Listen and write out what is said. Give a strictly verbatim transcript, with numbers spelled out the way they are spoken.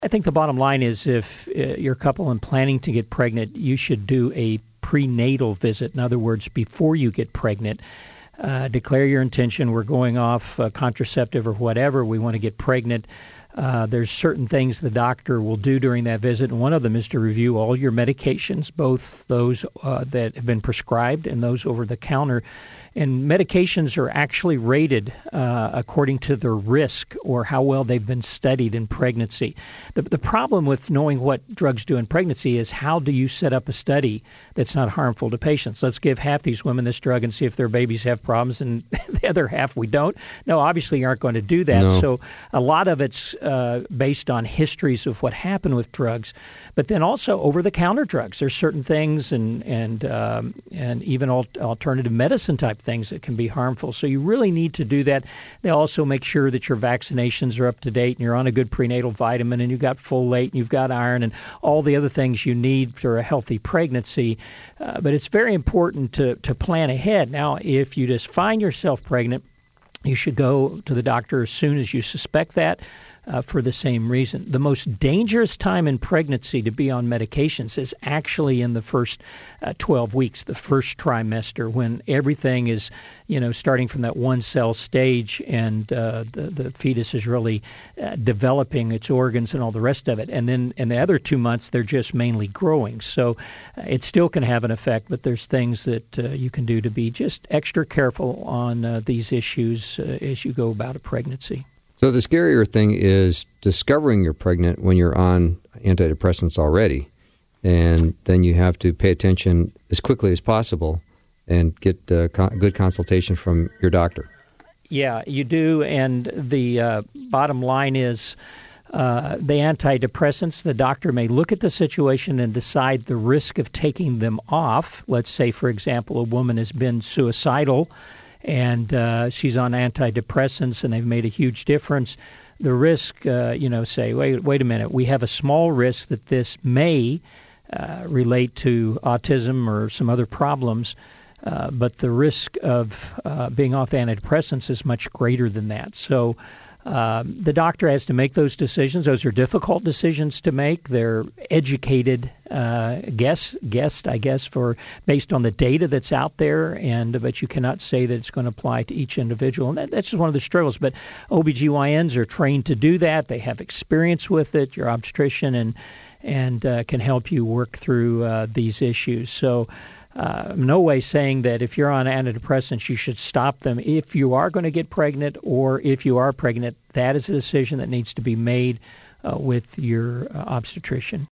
I think the bottom line is if uh, you're a couple and planning to get pregnant, you should do a prenatal visit. In other words, before you get pregnant, uh, declare your intention. We're going off uh, contraceptive or whatever. We want to get pregnant. Uh, there's certain things the doctor will do during that visit, and one of them is to review all your medications, both those uh, that have been prescribed and those over the counter. And medications are actually rated uh, according to their risk or how well they've been studied in pregnancy. The, the problem with knowing what drugs do in pregnancy is how do you set up a study that's not harmful to patients? Let's give half these women this drug and see if their babies have problems, and the other half we don't. No, obviously you aren't going to do that. No. So a lot of it's uh, based on histories of what happened with drugs, but then also over-the-counter drugs. There's certain things and and um, and even al- alternative medicine type things that can be harmful. So you really need to do that. They also make sure that your vaccinations are up to date and you're on a good prenatal vitamin and you've got folate and you've got iron and all the other things you need for a healthy pregnancy. Uh, but it's very important to, to plan ahead. Now, if you just find yourself pregnant, you should go to the doctor as soon as you suspect that. Uh, for the same reason. The most dangerous time in pregnancy to be on medications is actually in the first uh, twelve weeks, the first trimester, when everything is, you know, starting from that one cell stage and uh, the, the fetus is really uh, developing its organs and all the rest of it. And then in the other two months, they're just mainly growing. So uh, it still can have an effect, but there's things that uh, you can do to be just extra careful on uh, these issues uh, as you go about a pregnancy. So the scarier thing is discovering you're pregnant when you're on antidepressants already, and then you have to pay attention as quickly as possible and get uh, co- good consultation from your doctor. Yeah, you do, and the uh, bottom line is uh, the antidepressants, the doctor may look at the situation and decide the risk of taking them off. Let's say, for example, a woman has been suicidal and uh, she's on antidepressants and they've made a huge difference. The risk, uh, you know, say, wait, wait a minute, we have a small risk that this may uh, relate to autism or some other problems, uh, but the risk of uh, being off antidepressants is much greater than that. So um, the doctor has to make those decisions. Those are difficult decisions to make. They're educated uh, guess, guessed, I guess, for based on the data that's out there, and but you cannot say that it's going to apply to each individual. And that, that's just one of the struggles. But O B G Y Ns are trained to do that. They have experience with it. Your obstetrician and and uh, can help you work through uh, these issues. So. Uh, no way saying that if you're on antidepressants, you should stop them. If you are going to get pregnant or if you are pregnant, that is a decision that needs to be made uh, with your uh, obstetrician.